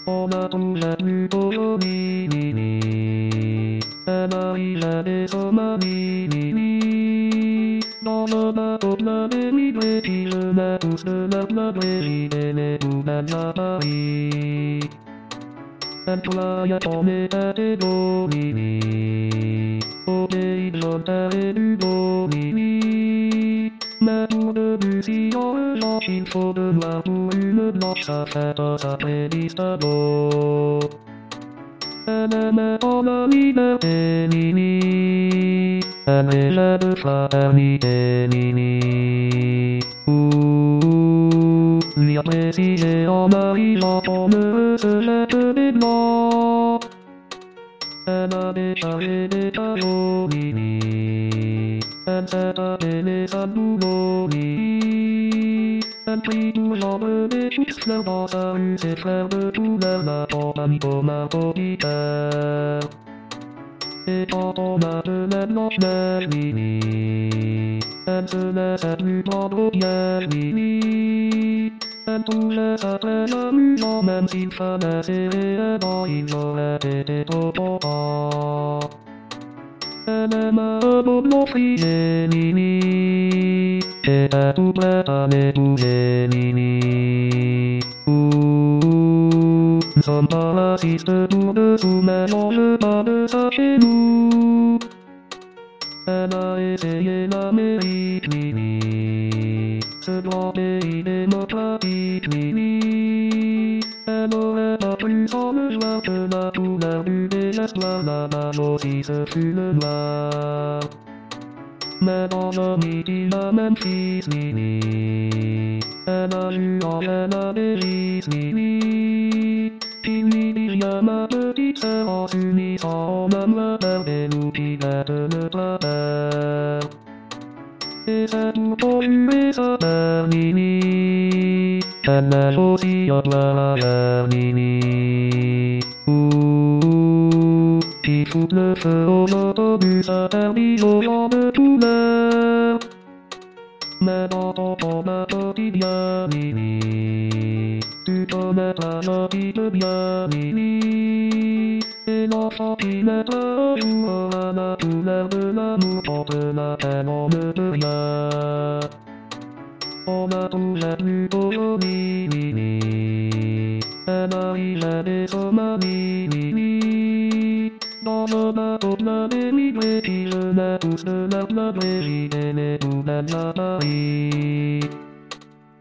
On a trouvé plutôt joli, mini. Elle arrive des Somalie, mini. Dans le bateau plein d'émigrés qui venaient tous de leur Brésil et les poubelles à Paris. Elle croyait qu'on était égaux, mini. Au pays de l'auteur et du beau, mini. Mais pour de Bussillon, il faut de noir pour une blanche, ça fait un sacré distinguo. Elle aimait en la liberté, mini. Elle rêvait de fraternité, mini. Lui a précisé en arrivant qu'on ne recevait que des blancs. Elle a déchargé des cajots, mini. Elle s'est appelée sa boulot, mini. Elle prit toujours des petites fleurs dans sa rue, ses frères de couleur la compagnie comme un coquilleur. Et quand on appelait Blanche-Neige, mini, elle se laissait plus prendre au piège, mini. Elle trouvait ça très amusant, même s'il fallait serrer les dents, ils auraient été trop contents. Elle aimait un beau blond frisé, mini. Était tout prêt à m'épouser, mini. Nous sommes pas racistes tout dessous, mais change pas de ça chez nous. Elle a essayé l'Amérique, mini. Ce grand pays démocratique, mini. Elle aurait pas pu sans le voir que la couleur du désespoir, la nage aussi ce fut le noir. Mais dans un meeting à Memphis, mini. Elle a eu en elle la délice, mini. Il lui dit rien ma petite sœur en s'unissant en même repère des loups qui guettent le travers. Et c'est tout pour lui sa mère, mini. Elle neige aussi à plein ailleurs, mini. Qui fout le feu aux autobus interdits aux gens de couleur. Mais dans ton combat quotidien, mini, tu connaîtras gentil bien, mini. Et l'enfant qui naîtra un jour aura la couleur de l'amour, contre laquelle on ne peut rien. On a trouvé plutôt joli, mini. Elle arrivait des Somalies, mini. Dans un bateau plein d'émigrés qui venaient tous de leur Brésil et les poubelles à Paris.